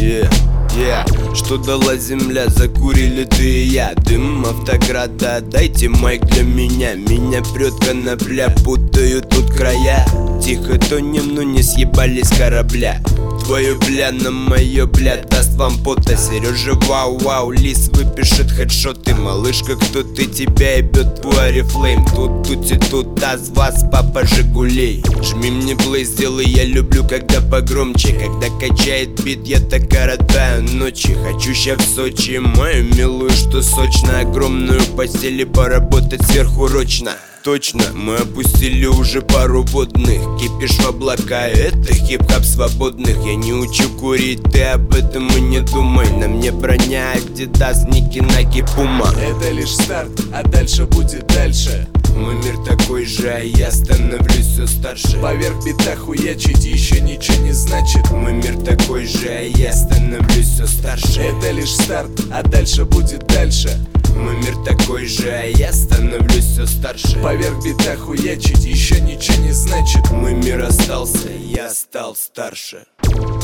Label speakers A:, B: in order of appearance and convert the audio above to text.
A: Что дала земля, закурили ты и я. Дым автограда, дайте майк для меня. Меня прет конопля, путаю тут края. Тихо тонем, но не съебались с корабля. Твое бля на мое бля даст вам пота. Сережа вау-вау, лис выпишет хедшоты. Малышка, кто ты, тебя ебет твой орифлейм. Тут тути, тут аз вас, папа Жигулей. Жми мне плей, сделай, я люблю, когда погромче. Когда качает бит, я так коротаю ночи. Хочу ща в Сочи, мою милую, что сочно. Огромную постели поработать сверхурочно. Точно, мы опустили уже пару водных. Кипиш в облака, это хип-хап свободных. Я не учу курить, ты об этом и не думай. На мне броня, Адидас, Ники, Наки, Пума.
B: Это лишь старт, а дальше будет дальше.
A: Мой мир такой же, а я становлюсь все старше.
B: Поверх бита хуячить еще ничего не значит.
A: Мой мир такой же, а я становлюсь все старше.
B: Это лишь старт, а дальше будет дальше.
A: Мой мир такой же, а я становлюсь все старше.
B: Поверх бита хуячить еще ничего не значит.
A: Мой мир остался, я стал старше.